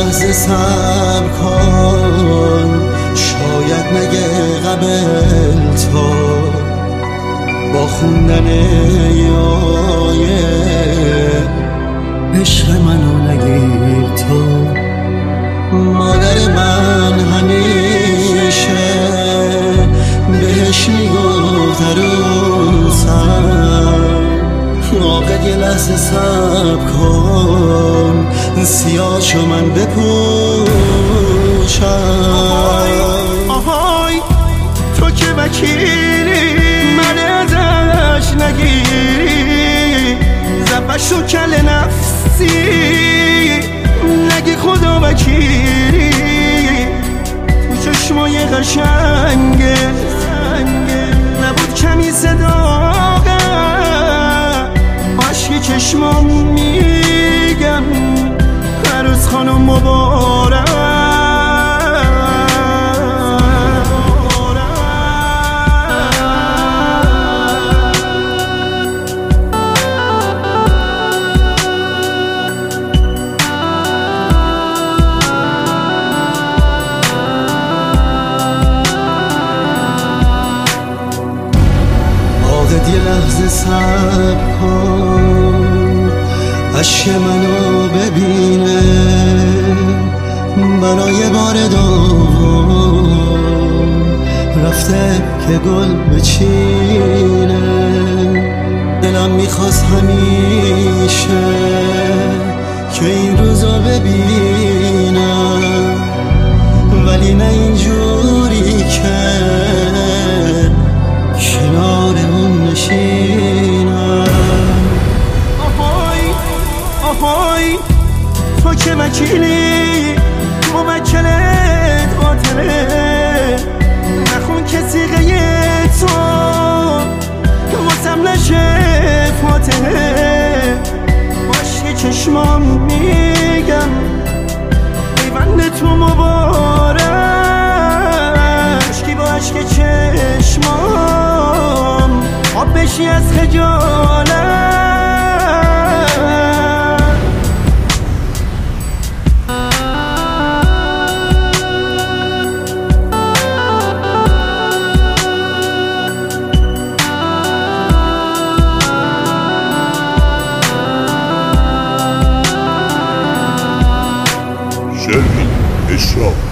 لحظه صبر کن، شاید نگه قبل تا با خوندن یایه عشق منو نگیر تو. مادر من همیشه بهش میگفت عروسم عاقد یه لحظه صبر کن، سیاهشو من بپوشم. آهای تو که وکیلی من ازش نگیری، زبشو کل نفسی نگی خدا وکیلی. تو چشمای قشنگه نبود کمی صداقه، عشقی چشمام میگم عروس خانم مبارک. یه لحظه صبر کن، عشق منو ببینه برای بار دوم رفته که گل بچینه. دلم میخواست همیشه که این روزو ببینم، ولی نه اینجوری که کنار اون نشینم. آهای تو که وکیلی موکلت قاتله، نخون که سیغه تو واسم نشه فاتحه. عشق چشمام میگم پیوند تو مبارک، عشقی با عشق چشمام آب بشی از خجالت. شرقی اشراق